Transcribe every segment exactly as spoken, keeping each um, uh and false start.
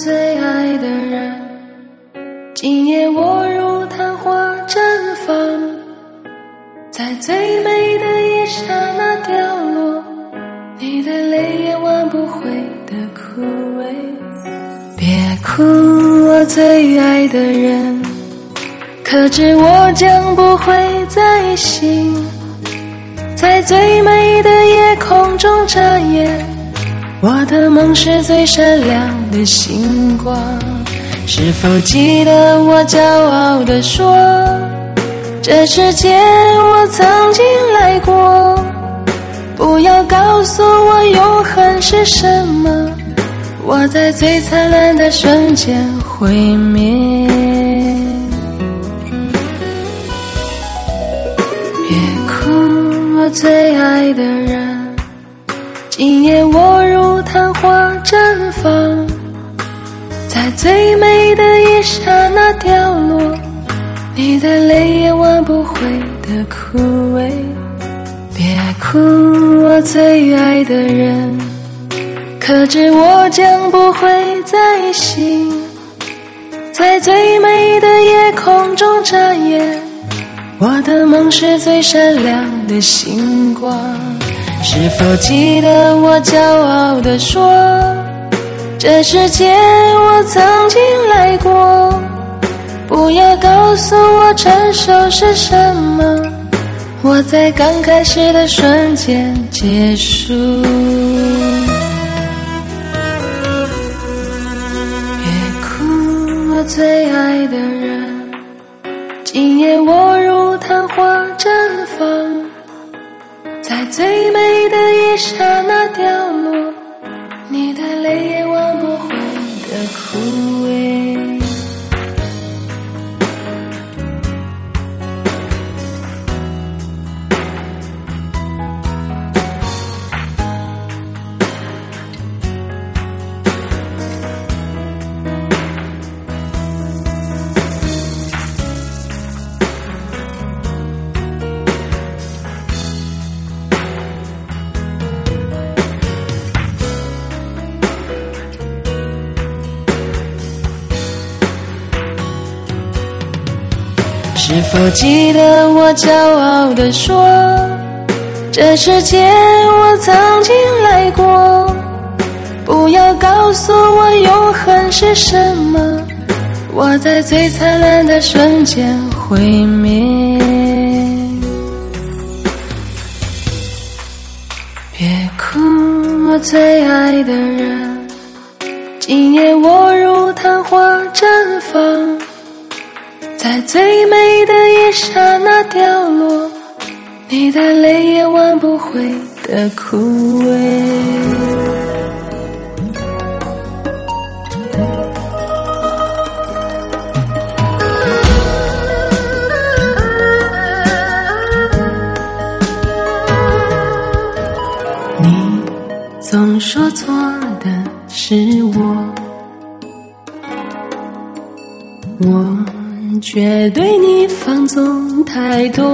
最爱的人，今夜我如昙花绽放，在最美的一刹那掉落，你的泪也挽不回的枯萎。别哭，我最爱的人，可知我将不会再醒，在最美的夜空中眨眼，我的梦是最闪亮的星光。是否记得我骄傲地说，这世界我曾经来过，不要告诉我永恒是什么，我在最灿烂的瞬间毁灭。别哭，我最爱的人，今夜我如昙花绽放，在最美的一刹那掉落，你的泪也挽不回的枯萎。别哭，我最爱的人，可知我将不会再醒，在最美的夜空中眨眼，我的梦是最闪亮的星光。是否记得我骄傲地说，这世界我曾经来过，不要告诉我成熟是什么，我在刚开始的瞬间结束。别哭，我最爱的人，今夜我如昙花绽放，在最美的一刹那掉落，你的泪也挽不回的枯萎。是否记得我骄傲地说，这世界我曾经来过，不要告诉我永恒是什么，我在最灿烂的瞬间毁灭。别哭，我最爱的人，今夜我如昙花绽放，在最美的一刹那掉落，你的泪也挽不回的枯萎。你总说错的是我，我却对你放纵太多，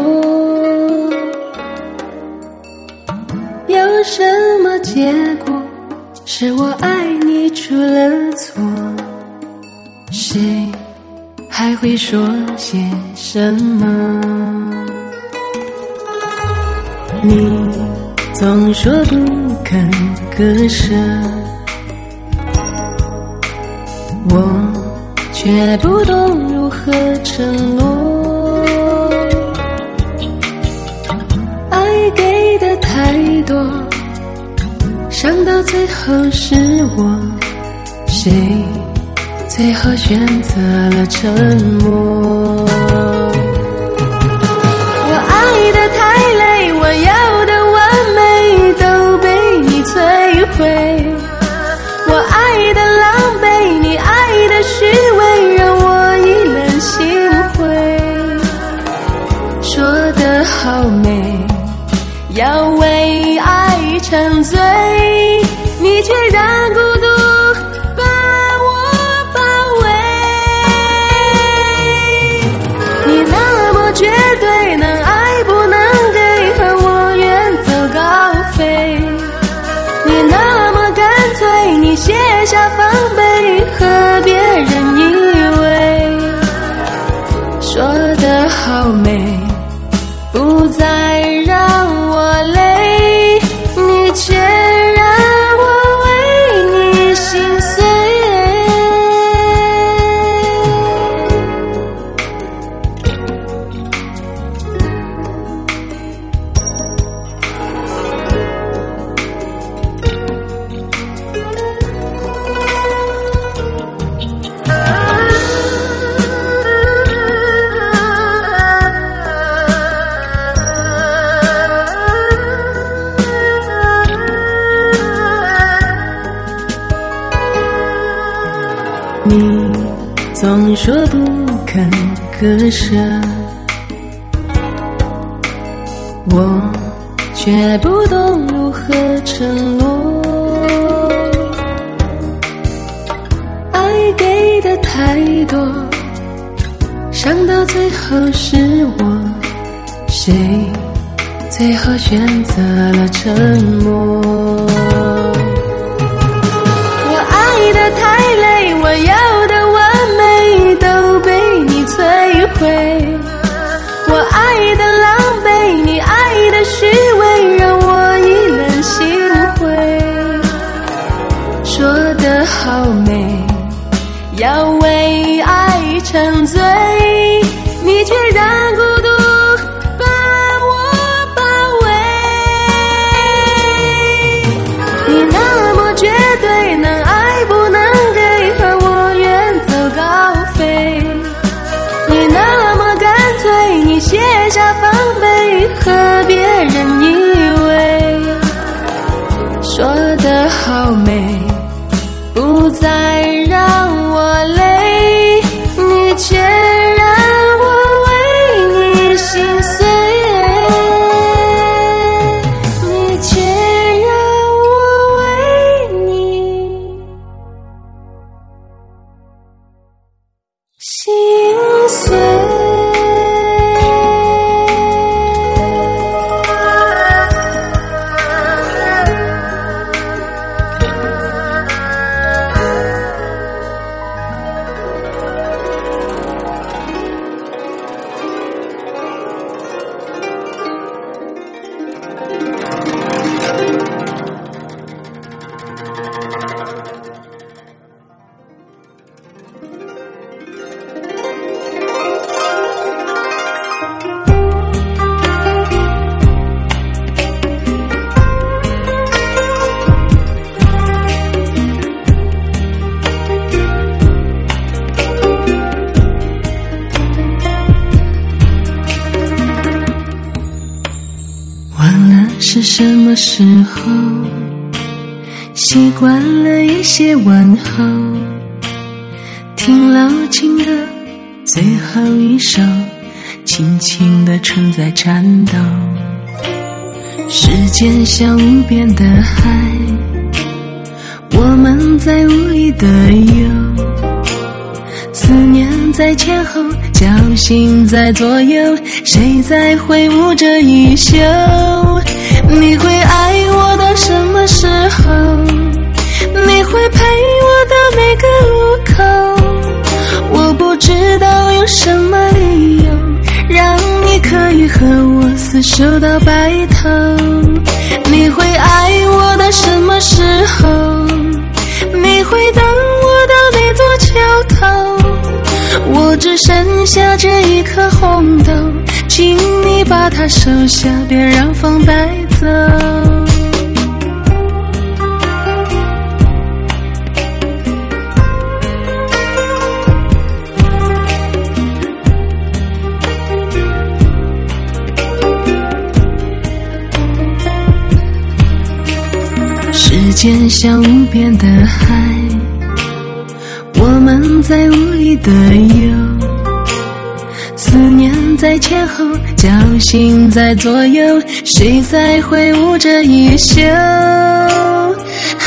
有什么结果？是我爱你出了错，谁还会说些什么？你总说不肯割舍，我却不懂如何承诺，爱给的太多，伤到最后是我，谁最后选择了沉默？我爱的太累，我要的完美都被你摧毁，我爱的狼狈，你爱的虚伪，让我意乱心灰。说得好美，要为爱沉醉，你却让孤独把我包围。 你总说不肯割舍，我却不懂如何承诺。爱给的太多，伤到最后是我，谁最后选择了沉默？我爱得太累，我要的完美都被你摧毁，我爱的狼狈，你爱的虚伪，让我意冷心灰。说得好美，要为爱沉醉，你却让孤独把我包围。你那么绝对，能爱不能给，和我远走高飞。你那么干脆，你卸下防备，和别人依偎。说得好美，不再让我累，你却让我为你心碎，你却让我为你心碎。是什么时候习惯了一些问候，听老情歌最后一首，轻轻地存在颤抖。时间像无边的海，我们在无力的游，思念在前后，侥幸在左右，谁在挥舞着衣袖？你会爱我到什么时候？你会陪我到每个路口？我不知道有什么理由让你可以和我厮守到白头。你会爱我到什么时候？你会等我到那座桥头？我只剩下这一颗红豆，请你把它收下，别让风带走。时间像无边的海，我们在无力的游，思念在前后，侥幸在左右，谁在挥舞着衣袖？啊，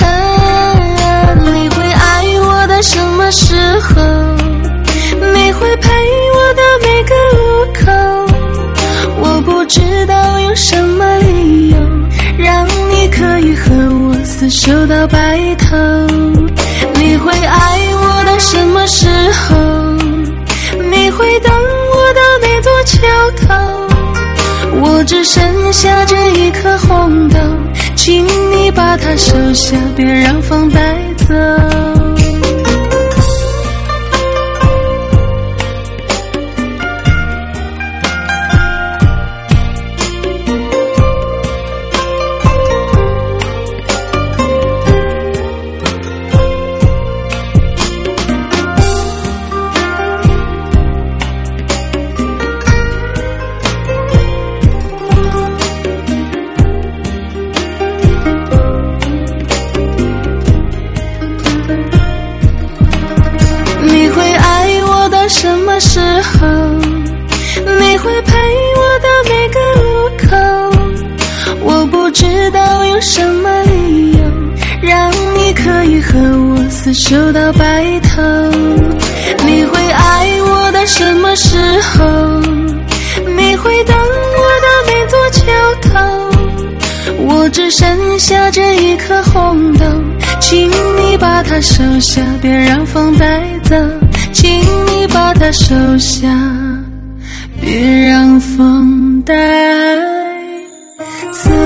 你会爱我到什么时候？你会陪我到每个路口？我不知道有什么理由让你可以和我厮守到白头。你会爱我到什么时候？你会等我到那座桥头？我只剩下这一颗红豆，请你把它收下，别让风带走。 么时候你会陪我到每个路口？我不知道有什么理由让你可以和我厮守到白头。你会爱我到什么时候？你会等我到那座桥头？我只剩下这一颗红豆，请你把它收下，别让风带走。请你把它收下，别让风带走。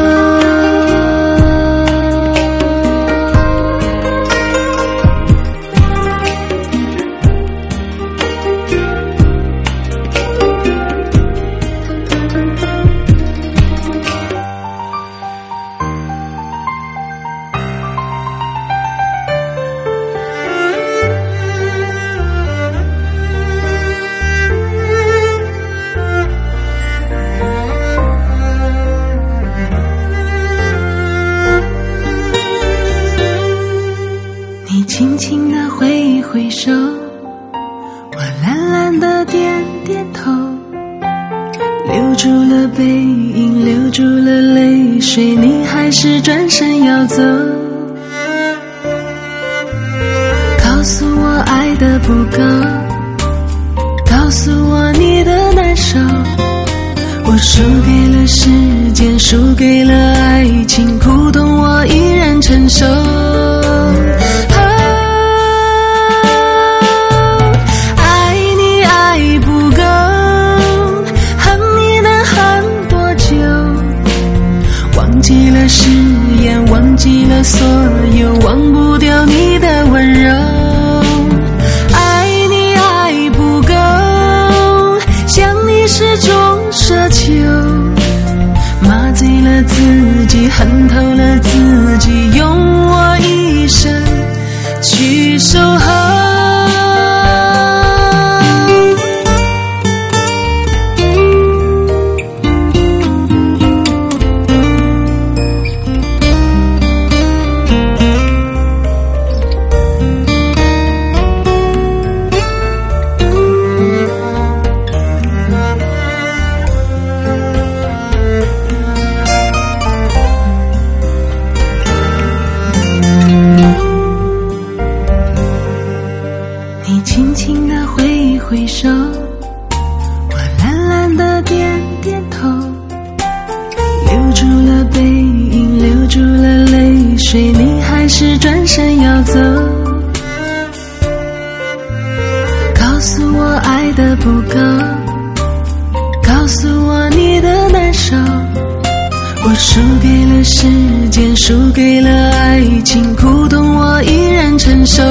轻轻地挥一挥手，我懒懒地点点头，留住了背影，留住了泪水，你还是转身要走。告诉我爱的不够，告诉我你的难受，我输给了时间，输给了爱情，苦痛我依然承受。誓言忘记了所有，忘不掉你的温柔。爱你爱不够，想你是种奢求，麻醉了自己，恨透了自己，用我一生去守候。挥手，我懒懒地点点头，留住了背影，留住了泪水，你还是转身要走。告诉我爱的不够，告诉我你的难受，我输给了时间，输给了爱情，苦痛我依然承受。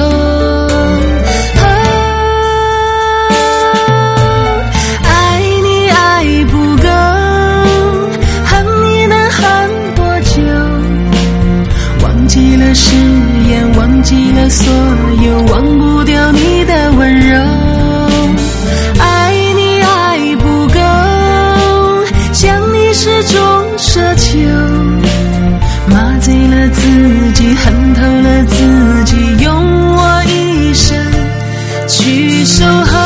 誓言忘记了所有，忘不掉你的温柔。爱你爱不够，想你是种奢求，麻醉了自己，恨透了自己，用我一生去守候。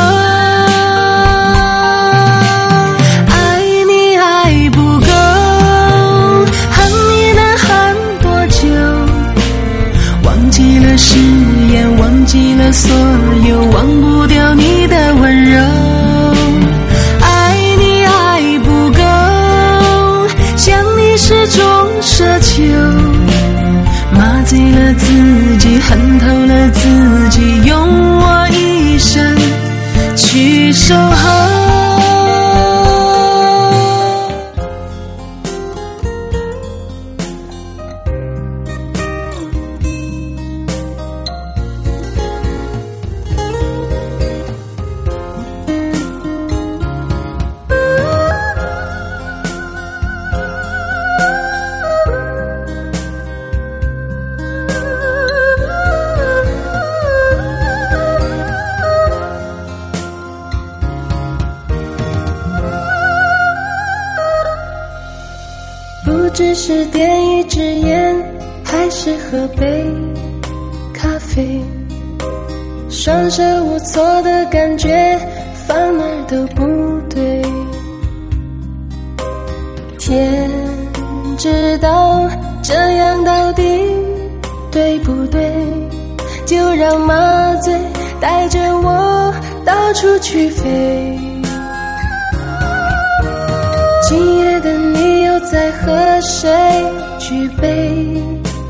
爱你爱不够，恨你能恨多久？忘记了誓言，忘记了所有，忘不掉你的温柔。爱你爱不够，想你是种奢求，麻醉了自己，恨透了自己，用我一生去守候。不只是点一支烟，还是喝杯咖啡，双手无措的感觉反而都不对。天知道这样到底对不对，就让麻醉带着我到处去飞。今夜的你又在和谁举杯？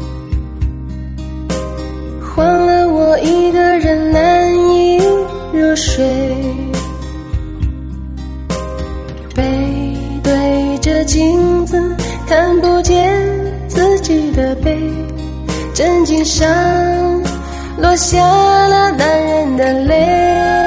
换了我一个人难以入睡。背对着镜子，看不见自己的背，枕巾上落下了男人的泪。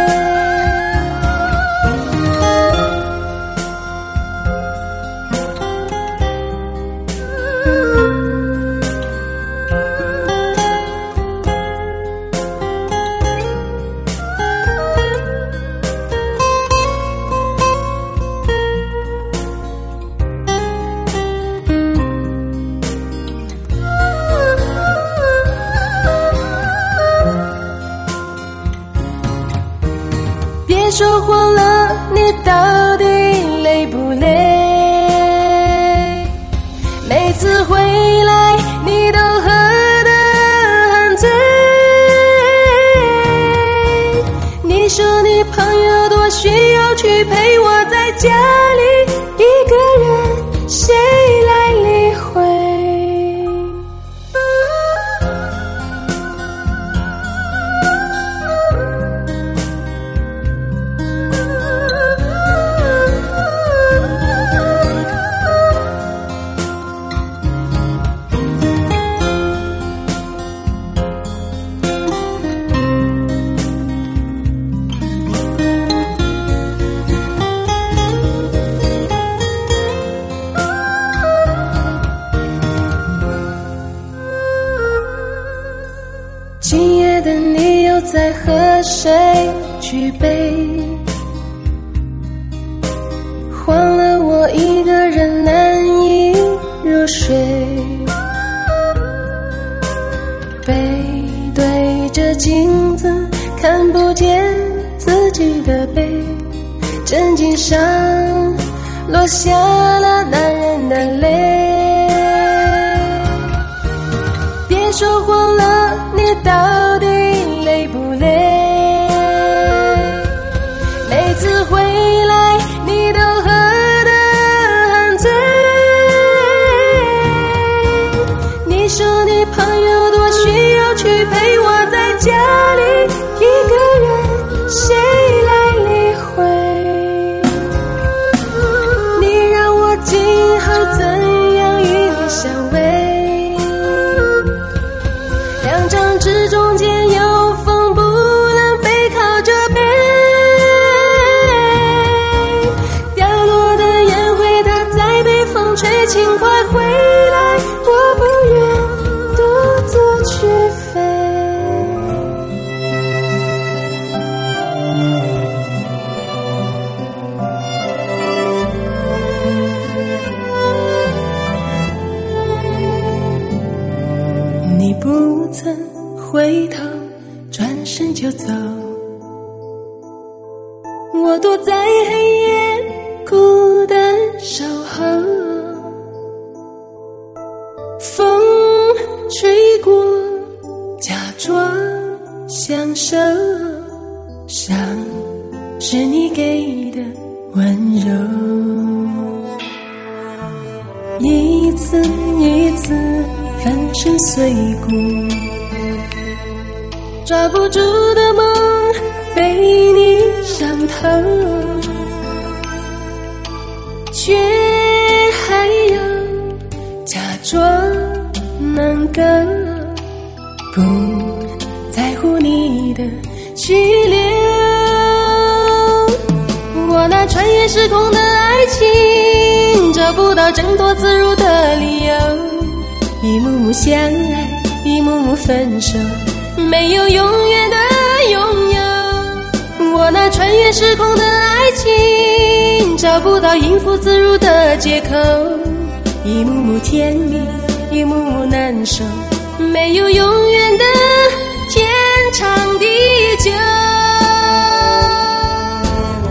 别说谎了，你到底累不累？每次回来你都喝得很醉。你说你朋友多需要去陪我，在家里一个人，谁来理会？今夜的你又在和谁举杯？换了我一个人难以入睡。背对着镜子，看不见自己的背，枕巾上落下了男人的泪。别说谎了，你到底累不累？每次回来你都喝得很醉。你说你朋友多需要去陪我，在家里一个人，谁来理会？你让我今后怎样与你相偎？两张纸中间有缝，不能背靠着背。掉落的烟灰，它在被风吹，轻快回来，我不愿独自去飞。你不曾回头，转身就走，我躲在黑夜孤单守候。风吹过，假装享受，伤是你给的温柔。一次一次粉身碎骨，抓不住的梦被你伤透，却还要假装能够不在乎你的去留。我那穿越时空的爱情，找不到挣脱自如的理由，一幕幕相爱，一幕幕分手，没有永远的拥有。我那穿越时空的爱情，找不到应付自如的借口，一幕幕甜蜜，一幕幕难受，没有永远的天长地久。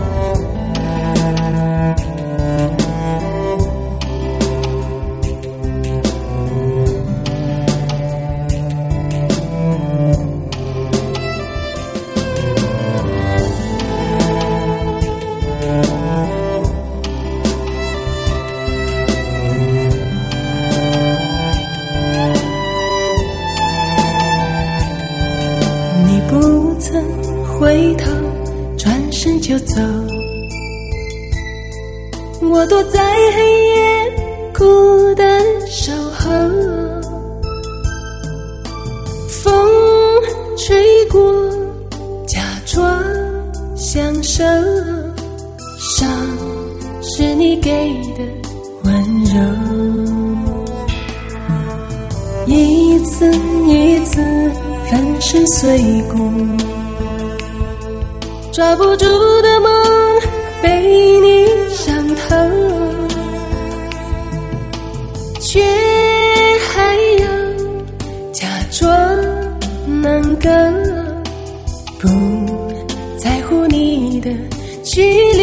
回头，转身就走。我躲在黑夜，孤单守候。风吹过，假装享受，伤是你给的温柔。一次一次粉身碎骨，抓不住的梦被你伤透，却还要假装能够不在乎你的去留。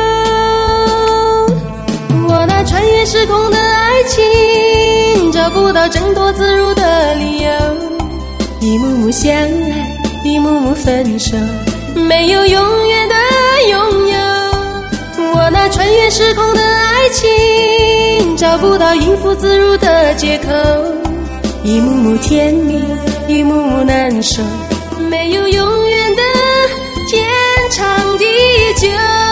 我那穿越时空的爱情，找不到挣脱自如的理由，一幕幕相爱，一幕幕分手，没有永远的拥有。我那穿越时空的爱情，找不到应付自如的借口，一幕幕甜蜜，一幕幕难受，没有永远的天长地久。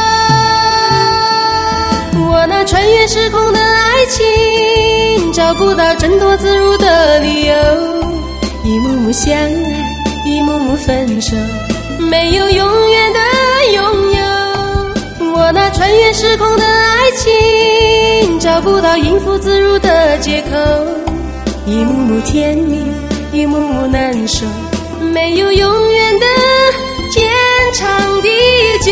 我那穿越时空的爱情，找不到挣脱自如的理由，一幕幕相爱，一幕幕分手，没有永远的拥有。我那穿越时空的爱情，找不到应付自如的借口，一幕幕甜蜜，一幕幕难受，没有永远的天长地久。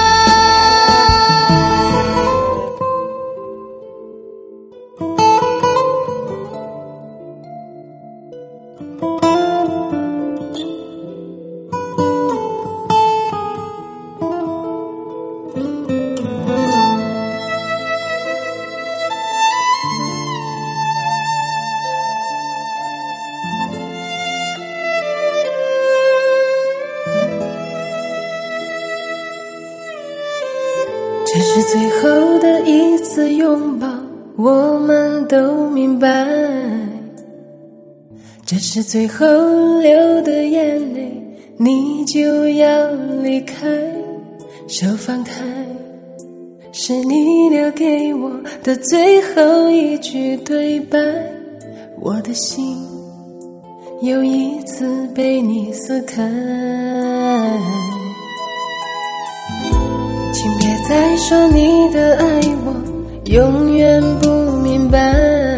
这是最后的一次拥抱，我们都明白，这是最后流的眼泪，你就要离开。手放开，是你留给我的最后一句对白，我的心又一次被你撕开。请别再说你的爱我永远不明白，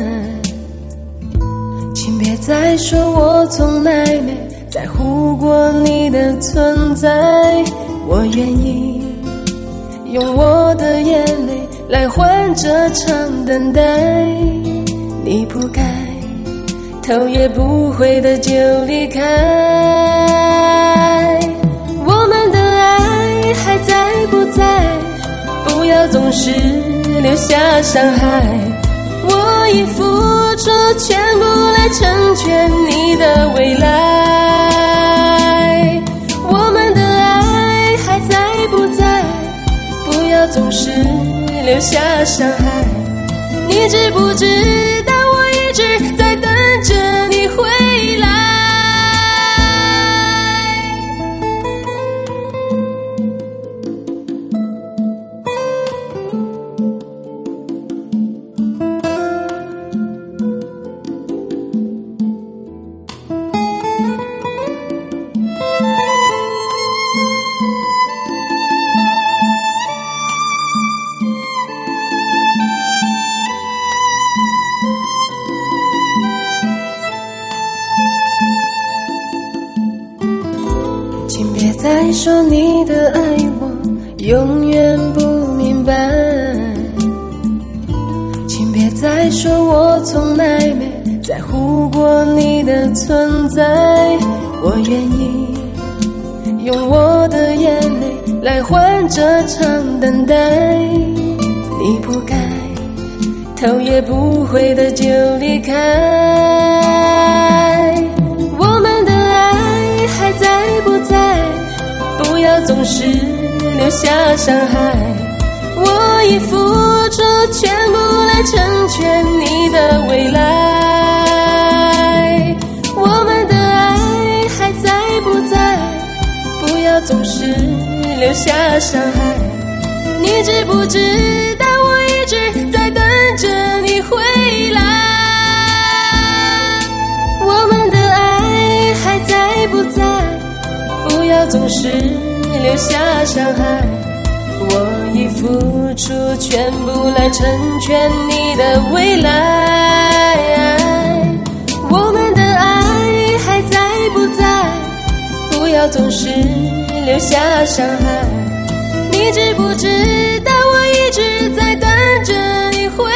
请别再说我从来没在乎过你的存在。我愿意用我的眼泪来换这场等待，你不该头也不回的就离开。我们的爱还在不在？不要总是留下伤害。我已付出全部来成全你的未来。我们的爱还在不在？不要总是留下伤害。你知不知道我一直在等着你回来。请别再说你的爱我永远不明白，请别再说我从来没在乎过你的存在。我愿意用我的眼泪来换这场等待，你不该头也不回的就离开。我们的爱还在不在？不要总是留下伤害。我已付出全部来成全你的未来。我们的爱还在不在？不要总是留下伤害。你知不知道我一直在等着你回来？我们的爱还在不在？不要总是留下伤害。我已付出全部来成全你的未来。我们的爱还在不在？不要总是留下伤害。你知不知道我一直在等着你回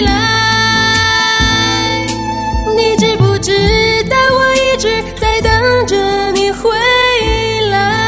来？你知不知道我一直在等着你回来？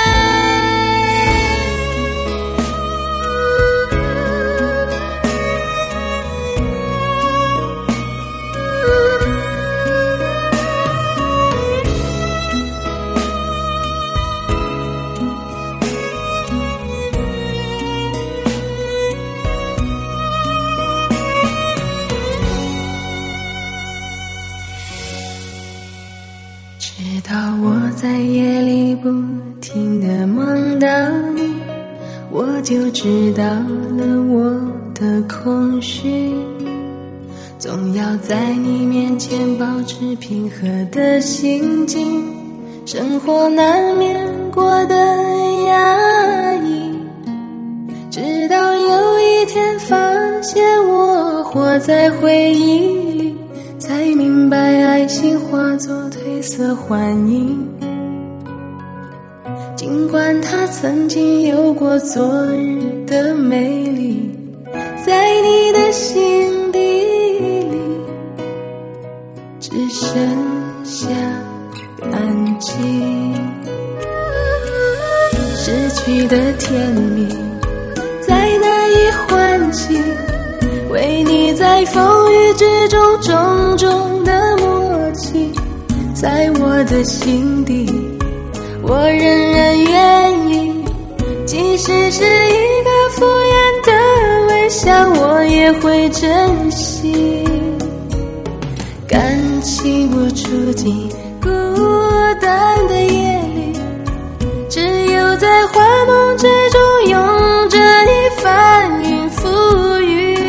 直到我在夜里不停地梦到你，我就知道了我的空虚。总要在你面前保持平和的心境，生活难免过得压抑。直到有一天发现我活在回忆里，才明白爱情化作褪色幻影。尽管它曾经有过昨日的美丽，在你的心底里只剩下安静。失去的甜蜜在哪里唤起？为你在风雨之中种种的默契，在我的心底我仍然愿意，即使是一个敷衍的微笑我也会珍惜。感情无处进孤单的夜里，只有在幻梦之中拥着你翻云覆雨。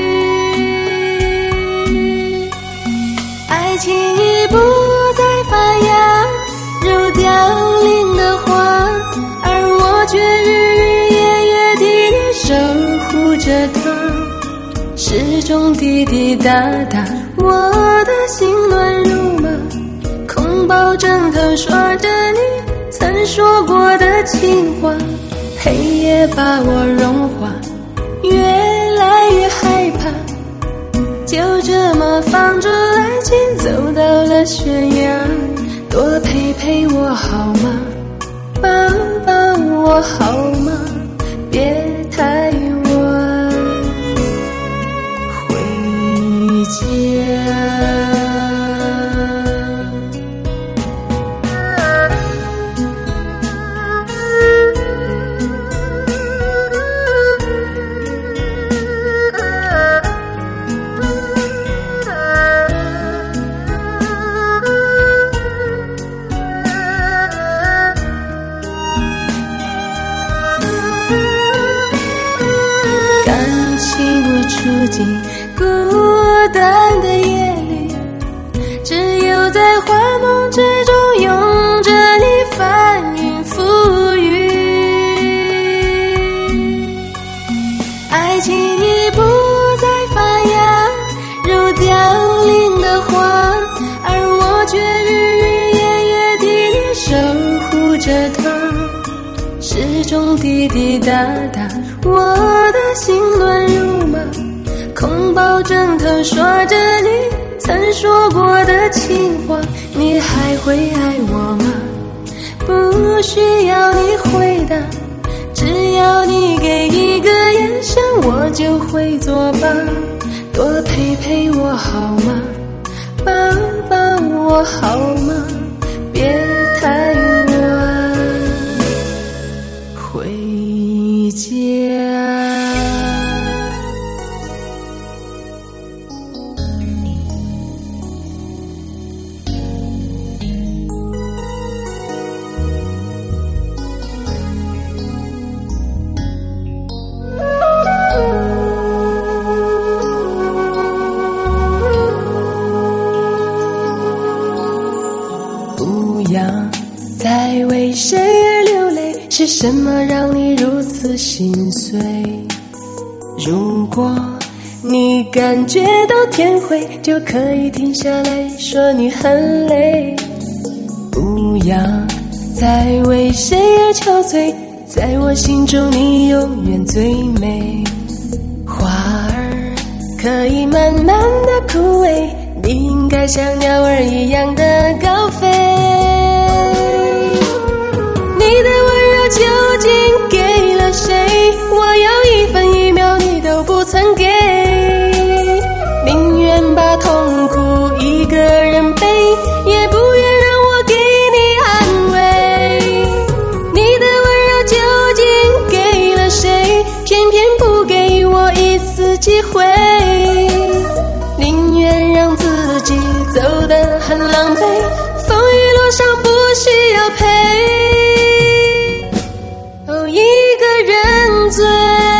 爱情已不再发芽，如凋零的花，而我却日日夜夜替你守护着它，始终滴滴答答。我的心乱如麻，空抱枕头说着你曾说过的情话，黑夜把我融化，越来越害怕，就这么放逐爱情走到了悬崖。多陪陪我好吗？抱抱我好吗？别太晚回家。处境孤单的夜里，只有在幻梦之中拥着你翻云覆雨。爱情已不再发芽，如凋零的花，而我却日日夜夜替你守护着它，始终滴滴答答。我的心乱如麻，空抱枕头说着你曾说过的情话，你还会爱我吗？不需要你回答，只要你给一个眼神我就会作罢。多陪陪我好吗？抱抱我好吗？别太晚回家。 什么让你如此心碎？如果你感觉到天灰，就可以停下来说你很累。不要再为谁而憔悴，在我心中你永远最美。花儿可以慢慢的枯萎，你应该像鸟儿一样的高飞。你的温柔究竟给了谁？我要一分一秒你都不曾给，宁愿把痛苦一个人背，也不愿让我给你安慰。你的温柔究竟给了谁？偏偏不给我一次机会，宁愿让自己走得很狼狈，风雨路上不需要陪。哦，一个人醉。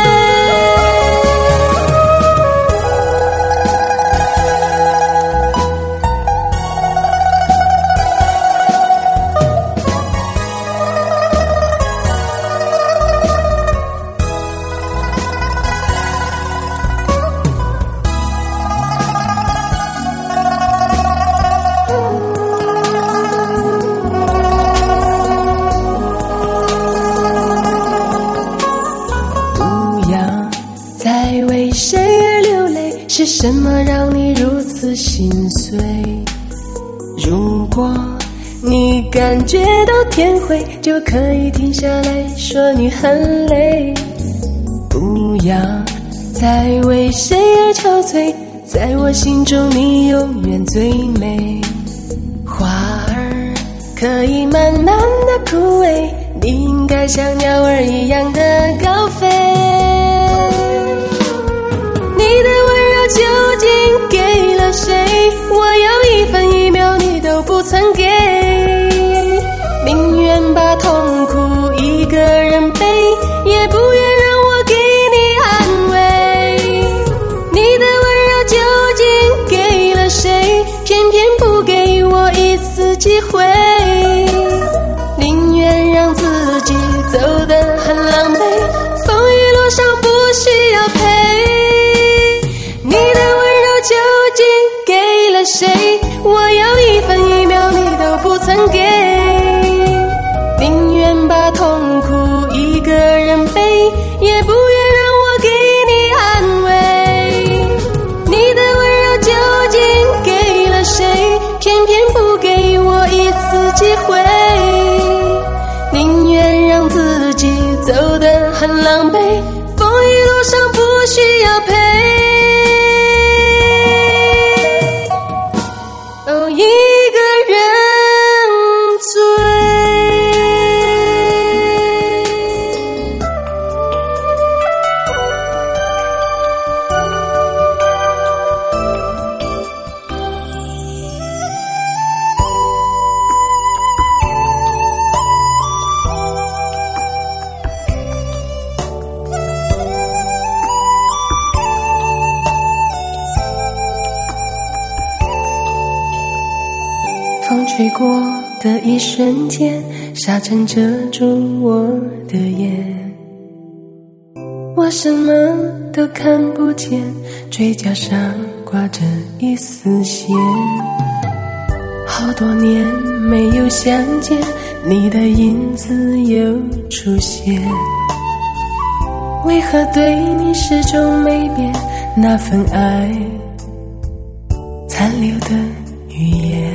在为谁而流泪？是什么让你如此心碎？如果你感觉到天灰，就可以停下来说你很累。不要再为谁而憔悴，在我心中你永远最美。花儿可以慢慢的枯萎，你应该像鸟儿一样的高飞。你的温柔究竟给了谁？我要一分一秒你都不曾给，宁愿把痛苦一个人背，也不愿让我给你安慰。你的温柔究竟给了谁？偏偏不给我一次机会，宁愿让自己走得很狼狈，风雨路上不需要陪。你的温柔究竟给了谁？我要一分一秒你都不曾给，宁愿把痛苦一个人背，也不愿让我给你安慰。你的温柔究竟给了谁？偏偏不给我一次机会，宁愿让自己走得很狼狈，风雨路上不需要陪。哦，一个人醉。风吹过的一瞬间，沙尘遮住我的眼，我什么都看不见，嘴角上挂着一丝线。好多年没有相见，你的影子又出现，为何对你始终没变那份爱残留的语言？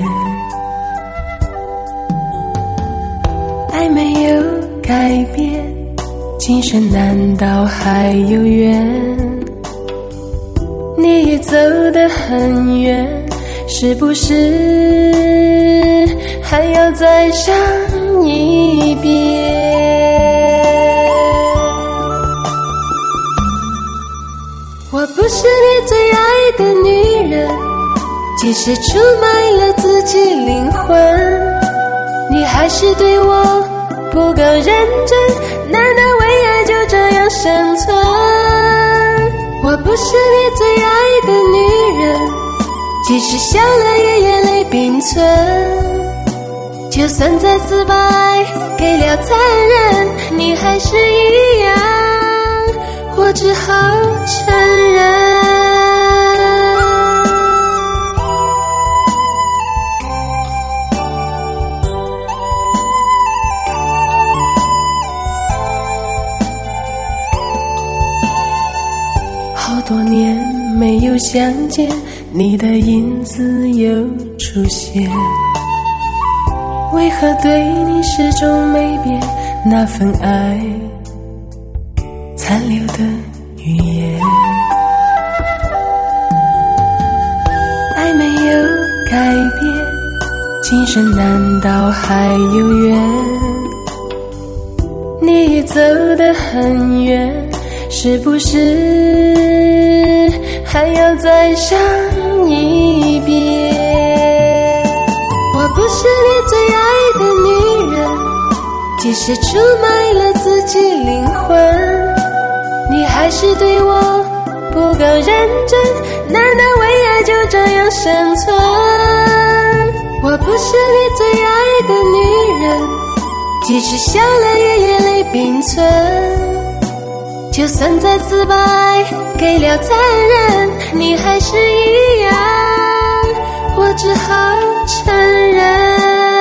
爱没有改变，今生难道还有缘？你也走得很远，是不是还要再上一遍？我不是你最爱的女人，即使出卖了自己灵魂，你还是对我不够认真，难道为爱就这样生存？我不是你最爱的女人，即使笑了也眼泪并存， 就算再次败，给了残忍，你还是一样，我只好承认。好多年没有相见，你的影子又出现，为何对你始终没变那份爱残留的语言？爱没有改变，今生难道还有缘？你走得很远，是不是还要再想一遍？我不是你最爱的女人，即使出卖了自己灵魂，你还是对我不够认真，难道为爱就这样生存？我不是你最爱的女人，即使笑了也眼泪并存，就算再次败，给了残忍，你还是一样，我只好承认。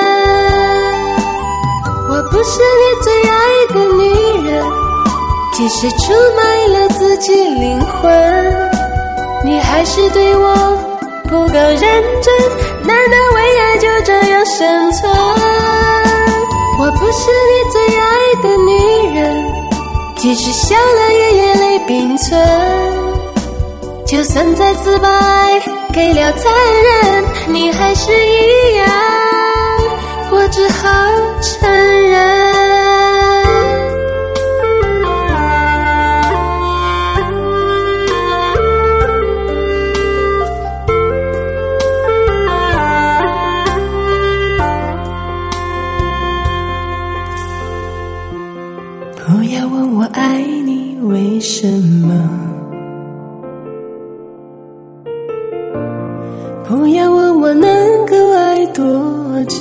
我不是你最爱的女人，即使出卖了自己灵魂，你还是对我不够认真，难道为爱就这样生存？我不是你最爱的女人，即使笑了也眼泪并存，就算再次败，给了残忍，你还是一样，我只好承认。不要问我爱你为什么，不要问我能够爱多久。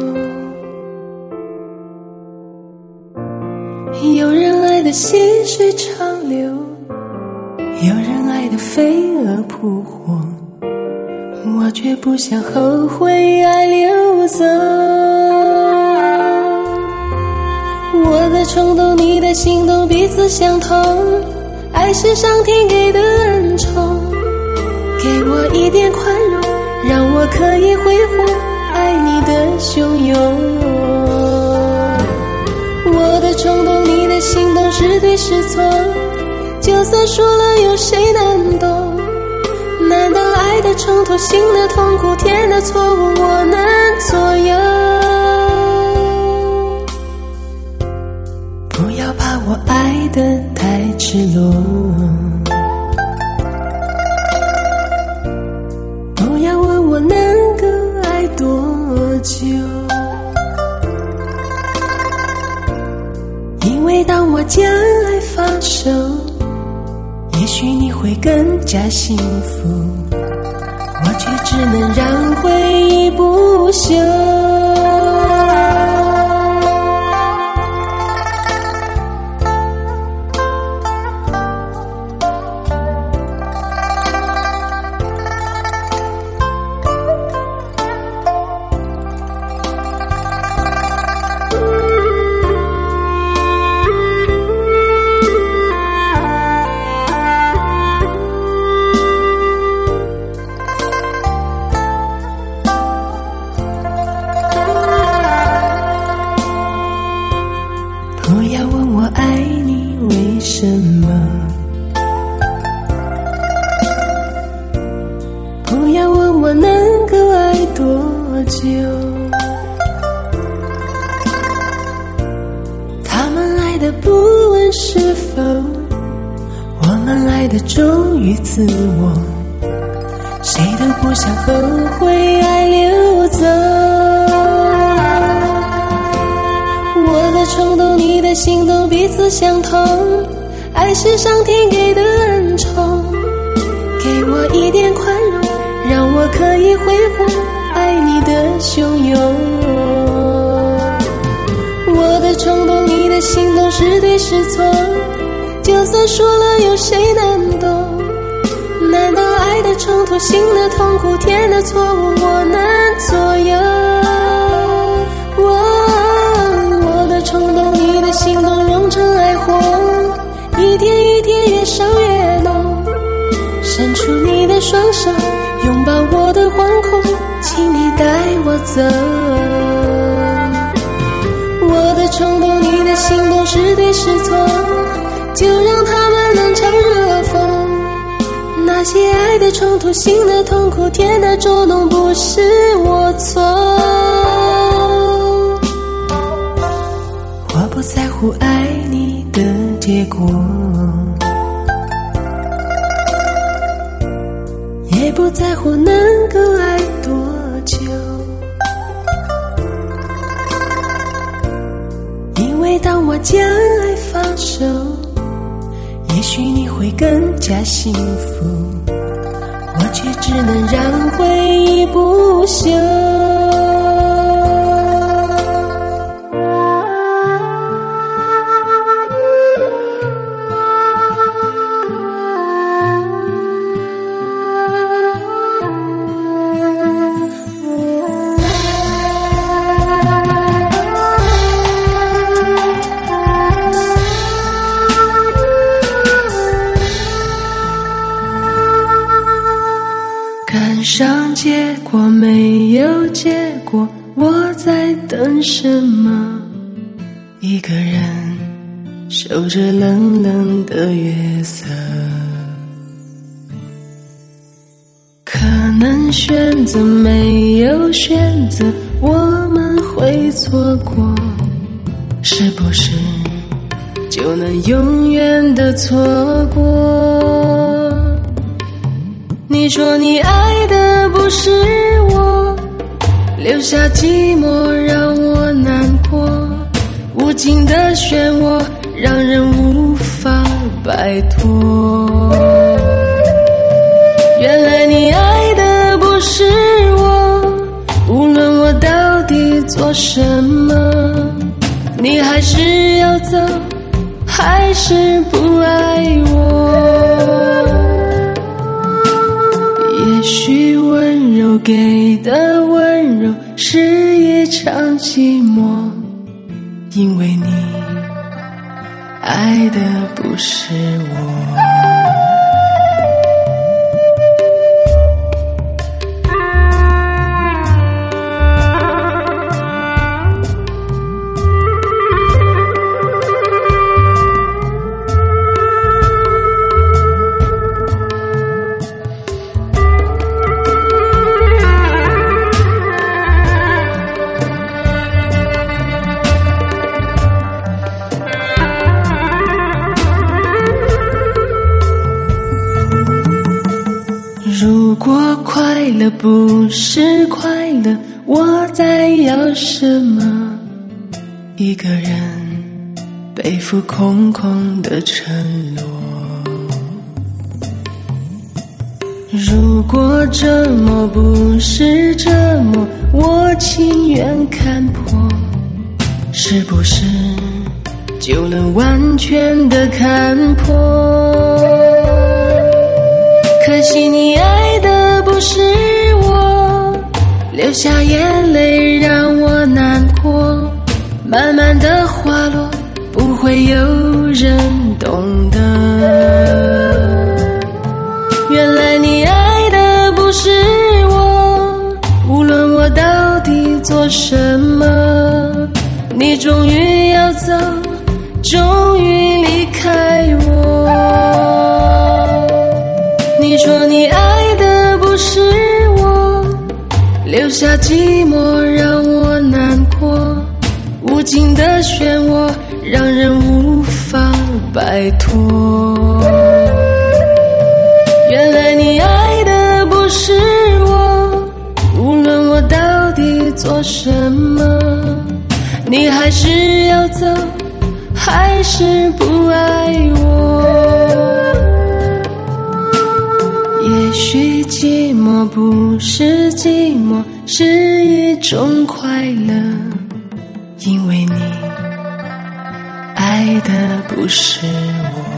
有人爱得细水长流，有人爱得飞蛾扑火，我却不想后悔爱溜走。我的冲动，你的心动，彼此相同，爱是上天给的恩宠，给我一点宽容，让我可以挥霍爱你的汹涌。我的冲动，你的心动，是对是错，就算说了有谁能懂？难道爱的冲突，心的痛苦，天的错误我能左右？不要把我爱得太赤裸，不要问我能够爱多久，因为当我将爱放手，也许你会更加幸福，我却只能让回忆不朽。不要问我爱你为什么，不要问我能够爱多久，他们爱的不问是否，我们爱的忠于自我，谁都不想后悔爱溜走。我的冲动，你的心动，彼此相同，爱是上天给的恩宠，给我一点宽容，让我可以挥霍爱你的汹涌。 心动是对是错，就算说了有谁能懂？难道爱的冲突，心的痛苦，天的错误我能左右？我的冲动，你的心动融成爱火，一天一天越烧越浓。伸出你的双手，拥抱我的惶恐，请你带我走。我的冲动，你的心动是对是错，就让他们冷嘲热讽。那些爱的冲突，心的痛苦，天的捉弄，不是我错。我不在乎爱你的结果，也不在乎能够爱多久，因为当我将爱放手，也许你会更加幸福，我却只能让回忆不朽。赶上结果没有结果，我在等什么？一个人守着冷冷的月色，可能选择没有选择，我们会错过，是不是就能永远的错过？你说你爱的不是我，留下寂寞让我难过，无尽的漩涡让人无法摆脱。原来你爱的不是我，无论我到底做什么，你还是要走，还是不爱我？也许温柔给的温柔是一场寂寞，因为你爱的不是我。如果快乐不是快乐，我在要什么？一个人背负空空的承诺。如果折磨不是折磨，我情愿看破，是不是就能完全的看破？可惜你爱的不是我，流下眼泪让我难过，慢慢的滑落，不会有人懂得。原来你爱的不是我，无论我到底做什么，你终于要走，终于离开我。你说你爱的不是我，留下寂寞让我难过，无尽的漩涡让人无法摆脱。原来你爱的不是我，无论我到底做什么，你还是要走，还是不爱我？也许寂寞不是寂寞，是一种快乐，因为你爱的不是我。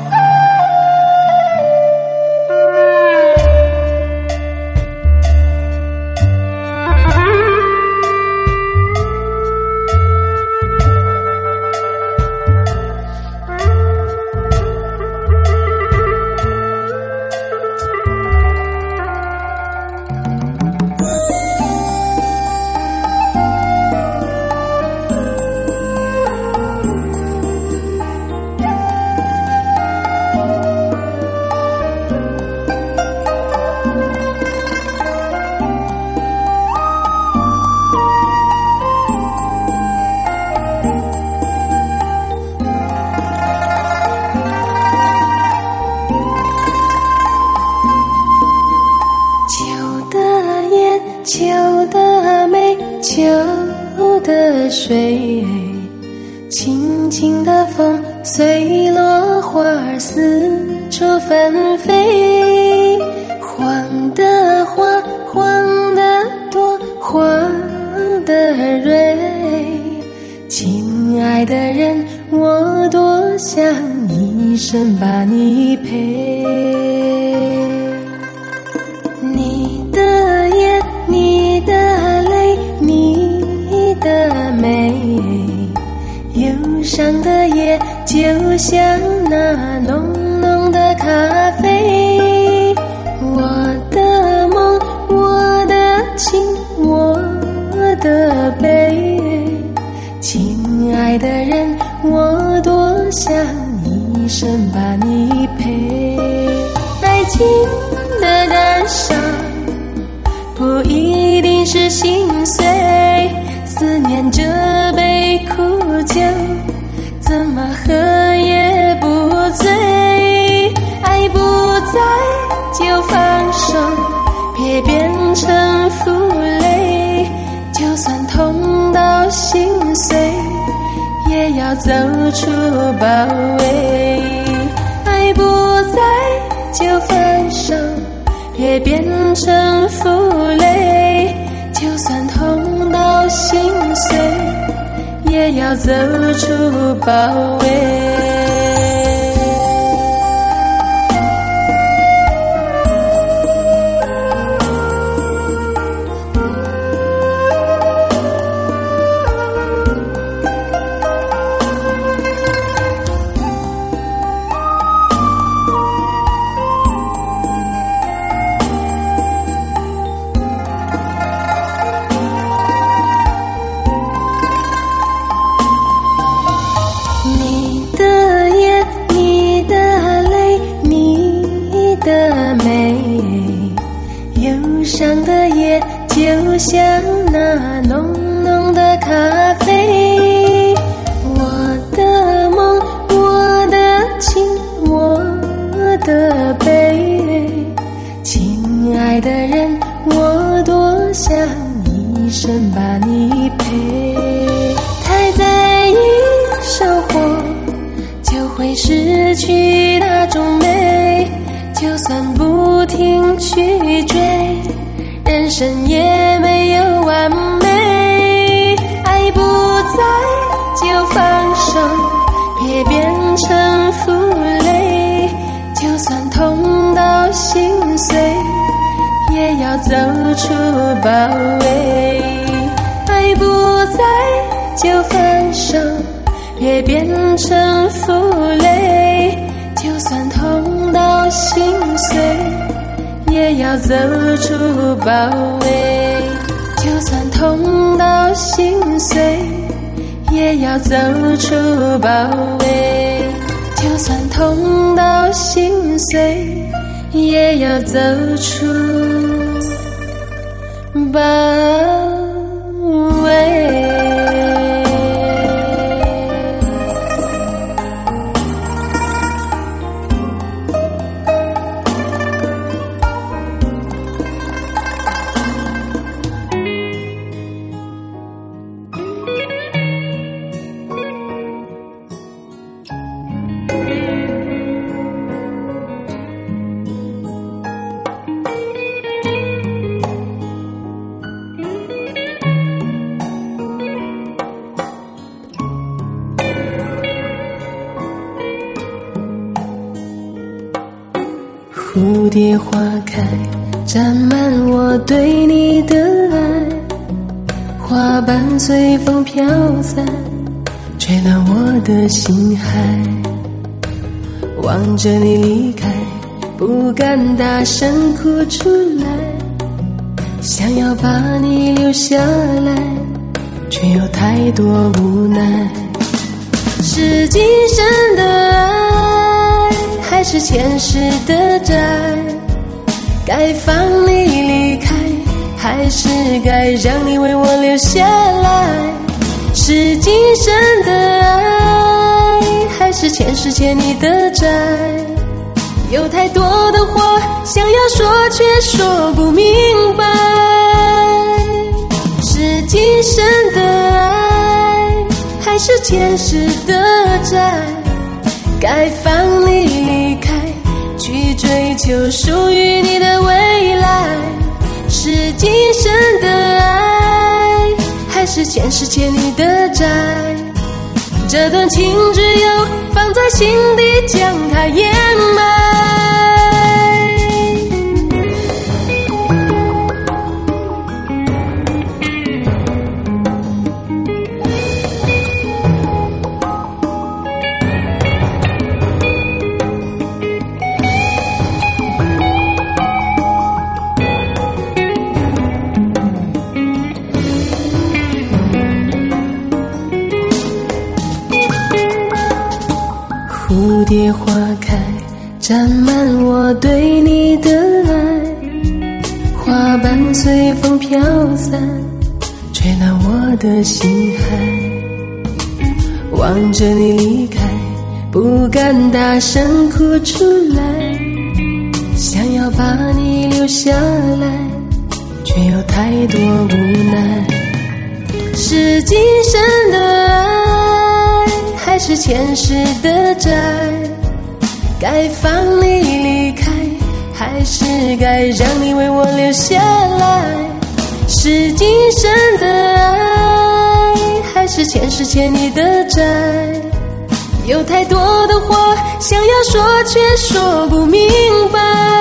秋的美，秋的水，轻轻的风随落花儿四处纷飞，黄的花，黄的朵，黄的蕊，亲爱的人，我多想一生把你陪。你的眼，你的泪，你的美，忧伤的夜就像那浓浓的咖啡。我的梦，我的情，我的悲，亲爱的人，我多想一生把你陪。爱情的感伤不一定是心碎，思念这杯苦酒，怎么喝也不醉。爱不在就放手，别变成负累，就算痛到心碎，也要走出包围。爱不在就放手，别变成负累，就算痛到心碎，也要走出包围。忧伤的夜就像那浓浓的咖啡。我的梦，我的情，我的悲，亲爱的人，我多想一生把你陪。太在意收获，就会失去那种美，就算不停去追，人生也没有完美。爱不在就放手，别变成负累，就算痛到心碎，也要走出包围。爱不在就放手，别变成负累，就算痛到心碎，也要走出包围。就算痛到心碎，也要走出包围。就算痛到心碎，也要走出包围。 蝴蝶花开，沾满我对你的爱，花瓣随风飘散，吹乱我的心海。望着你离开，不敢大声哭出来，想要把你留下来，却有太多无奈。是今生的爱，还是前世的债？该放你离开，还是该让你为我留下来？是今生的爱，还是前世欠你的债？有太多的话想要说，却说不明白。是今生的爱，还是前世的债？该放你离开，去追求属于你的未来。是今生的爱，还是前世欠你的债？这段情只有放在心底，将它掩埋。蝴蝶花开，沾满我对你的爱，花瓣随风飘散，吹乱我的心海。望着你离开，不敢大声哭出来，想要把你留下来，却有太多无奈。是今生的爱，还是前世的债？该放你离开，还是该让你为我留下来？是今生的爱，还是前世欠你的债？有太多的话想要说，却说不明白。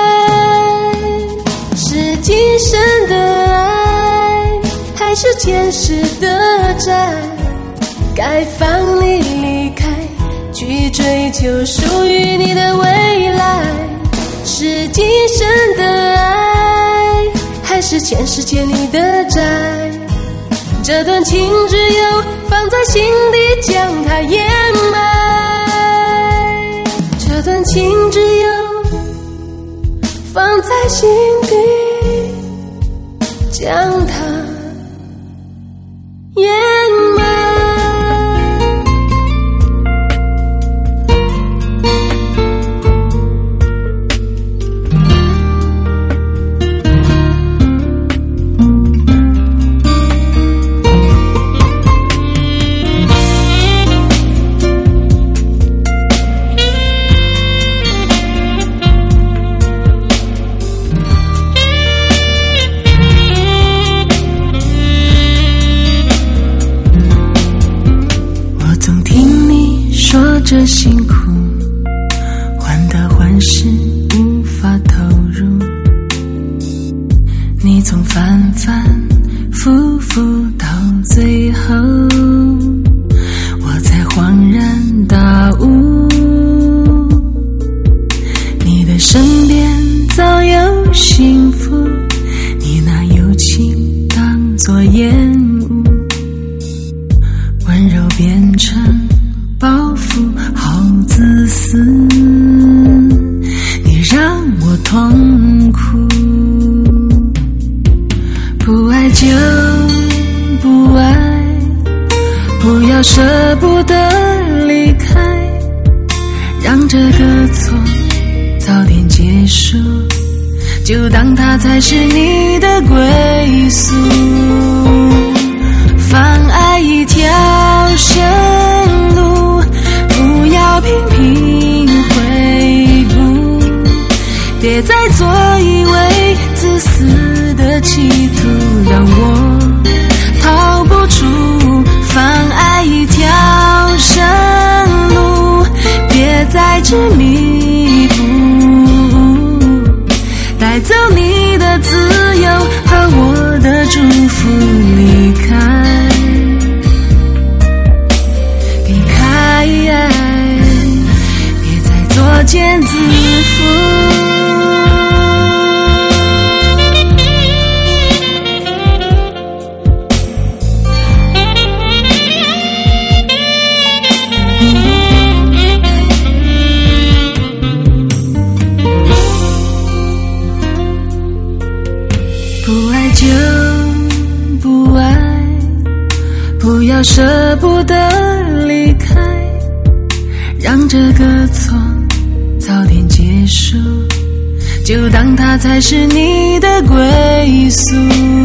是今生的爱，还是前世的债？该放你离开，去追求属于你的未来。是今生的爱，还是前世欠你的债？这段情只有放在心底，将它掩埋。这段情只有放在心底，将它掩埋。这辛苦患得患失，无法投入，你从反反复复到最后，我才恍然大悟，你的身边早有幸福，你拿友情当作烟雾，温柔变成包袱，好自私，你让我痛苦。不爱就不爱，不要舍不得离开，让这个错早点结束，就当它才是你的归宿。放爱一条生路，不要频频回顾，别再做一位自私的企图，让我逃不出。放爱一条生路，别再执迷不悟， 茧自缚。不爱就不爱，不要舍不得离开，让这个错早点结束，就当它才是你的归宿。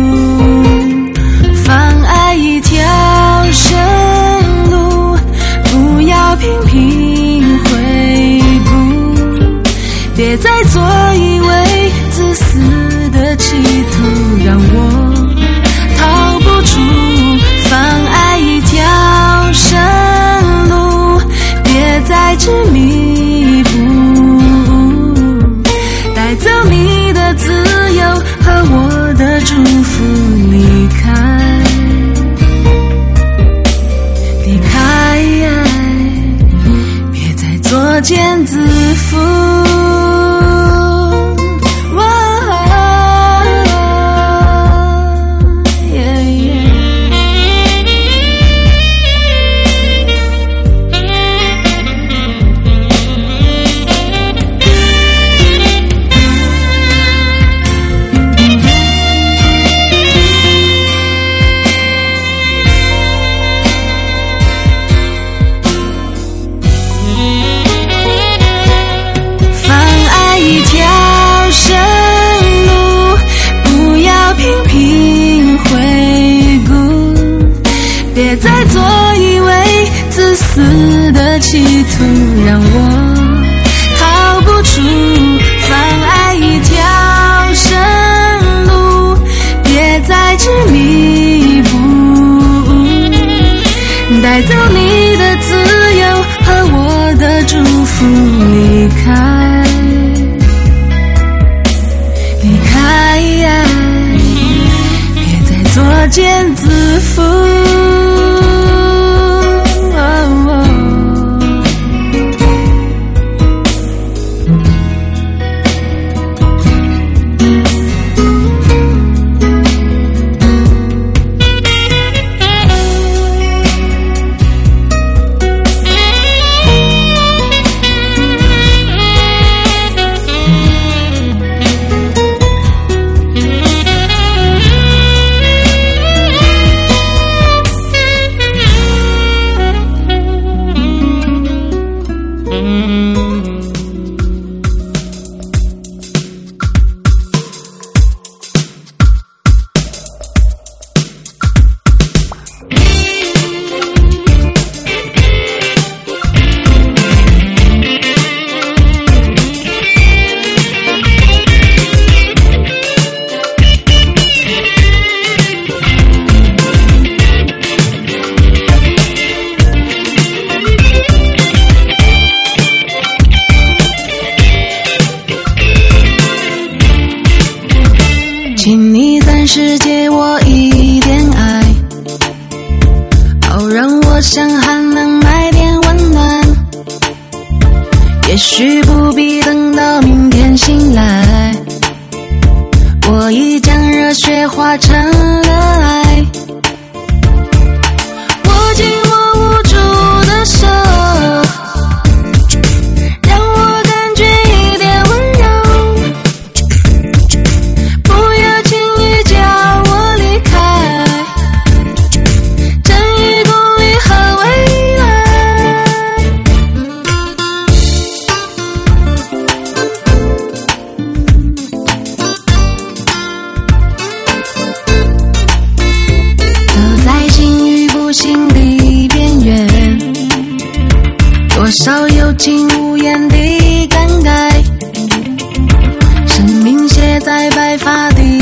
放爱一条生路，不要频频回顾，别再做以为自私的企图，让我逃不出。放爱一条生路，别再执迷不，带走你的自由和我的祝福。离开，离开，别再作茧自缚。别再做以为自私的企图，让我逃不出。放爱一条生路，别再执迷不，带走你的自由和我的祝福。离开，离开，别再作茧自缚。请你暂时借我一点爱，好让我像寒冷买点温暖。也许不必等到明天醒来，我已将热血化成了爱。握紧我无助的手，让我感觉一点温柔，不要轻易叫我离开，正义公理和未来。走在幸与不幸的边缘，多少有情无言的感慨，生命写在白发的